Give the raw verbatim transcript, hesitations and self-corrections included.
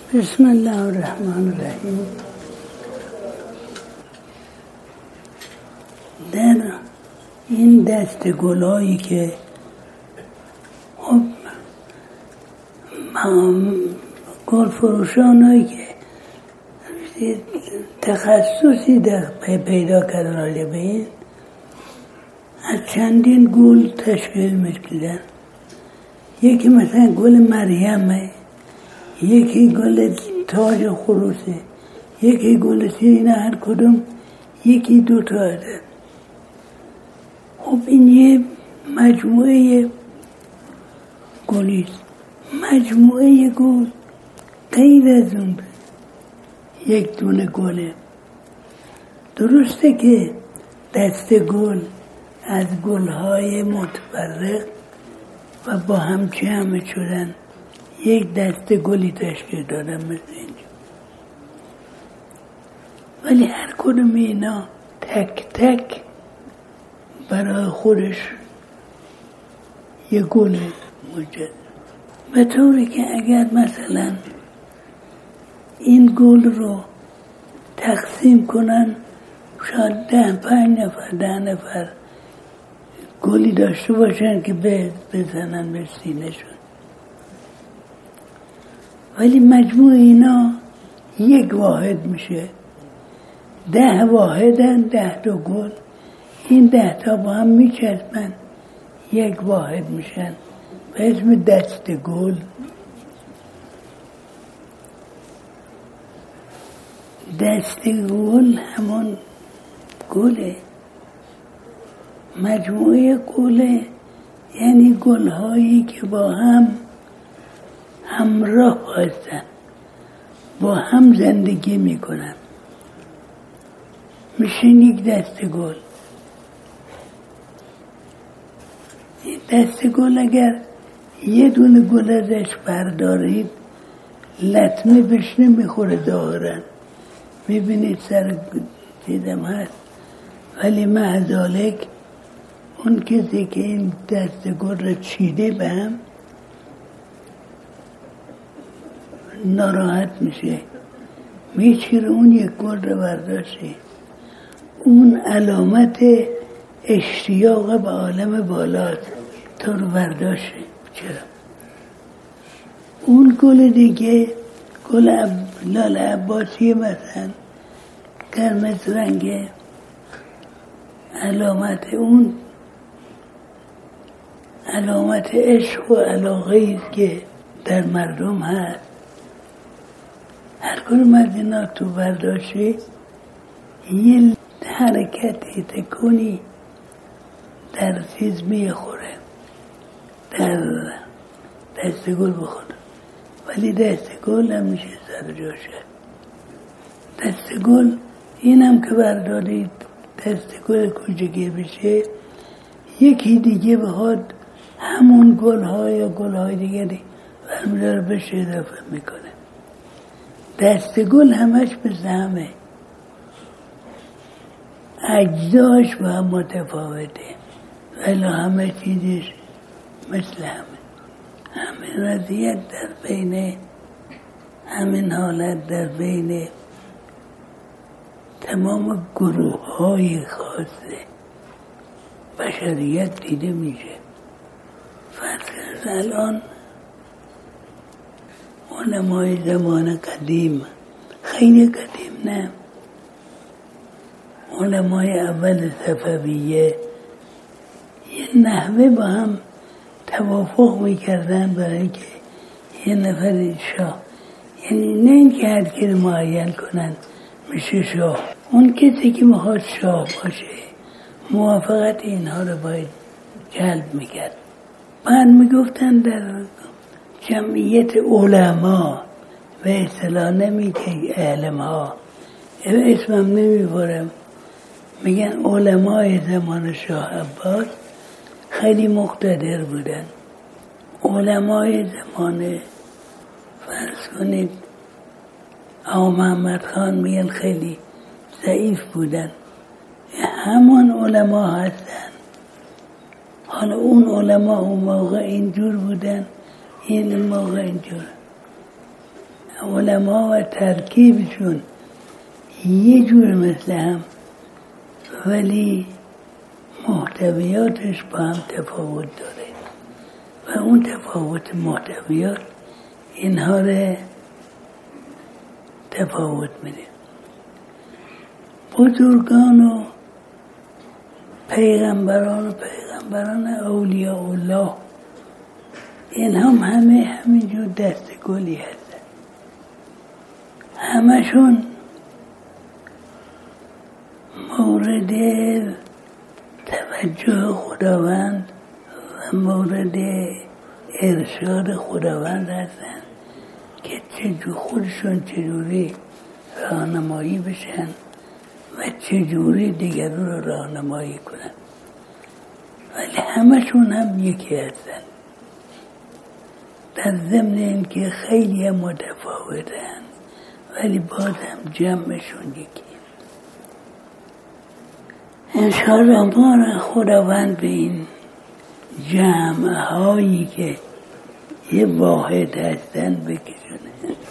بسم الله الرحمن الرحیم. در این دست گلایی که خب گل فروشانایی که تخصصی در پیدا کردن به این از چندین گل تشکیل می‌کنن. یکی مثلا گل مریمه، یکی گل تاج خروسه، یکی گل سیرین، هر کدوم یکی دو تا عدد. خب این یه مجموعه گلیست. مجموعه گل غیر از اون یک دونه گله. درسته که دست گل از گلهای متفرق و با هم جمع شدن یک دست گلی تشکیل دادن مثل اینجا، ولی هر کدوم اینا تک تک برای خودش یک گل موجود، به طوری که اگر مثلا این گل رو تقسیم کنن شاید ده پنج نفر ده نفر گلی داشته باشن که بزنن به سینه شد، ولی مجموع اینا یک واحد میشه. ده واحدن، ده تا گل، این ده تا با هم میچسبن یک واحد میشن به اسم دست گل. دست گل همون گله، مجموعه گله، یعنی گلهایی که با هم همراه هستن، با هم زندگی میکنن، میشه یک دست گل. این دست گل اگر یه دونه گل ازش بردارید لطمه بهش نمیخوره ظاهرا، میبینید سر دیدم هست، ولی معذالک اون کسی که این دست گل رو چیده به هم ناراحت میشه، میچیره اون یک گل رو برداشته. اون علامت اشتیاق به عالم بالاست تا رو برداشته. چرا؟ اون گل دیگه گل لال عباسی مثلا قرمز رنگه، علامت اون علامت عشق و علاقه است که در مردم هست. هر کدوم از اینا تو برداشتی یه حرکتی تکونی در چیز میخوره، در دست گل بخوره، ولی دست گل هم میشه سر جاشه. دست گل اینم که بردارید دست گل کوچکی بشه، یکی دیگه بخواد همون گل ها یا گل های دیگری برمیداره بهش اضافه میکنه. دست گل همش مثل همه، اجزاش با هم متفاوته، ولی همه چیزش مثل همه. همین وضعیت در بین، همین حالت در بین تمام گروه های خاص بشریت دیده میشه. فرض الان علمای زمان قدیم، خیلی قدیم نه، علمای اول صفویه یه نحوه با هم توافق میکردن برای که یه نفر شاه، یعنی نه این که هر کی رو معین کنن میشه شاه، اون کسی که میخواد شاه باشه موافقت اینها رو باید جلب میکرد. بعد میگفتن در جمعیت علما و اصطلاح نمیگه علمها، اسمم نمیبرم، میگن علمای زمان شاه عباس خیلی مقتدر بودن. علمای زمان فرض کنید آقا محمد خان میگن خیلی ضعیف بودن. همان علما هستن. حالا اون علما اون موقع اینجور بودن، این موقع اینجور. علما و ترکیبشون یه جور مثل هم، ولی محتویاتش با هم تفاوت داره و اون تفاوت محتویات اینها رو تفاوت میده. بزرگان و پیغمبران و پیغمبران اولیاء الله این هم همه همینجور دست گلی هستن، همشون مورد توجه خداوند و مورد ارشاد خداوند هستن که چجور خودشون چجوری راهنمایی بشن و چجوری دیگران رو راهنمایی کنن، ولی همشون هم یکی هستن، در ضمن این که خیلی متفاوتن ولی باز هم جمعشون یکی. انشاءالله ما را خداوند به این جمع هایی که یه واحد هستن بکشونه.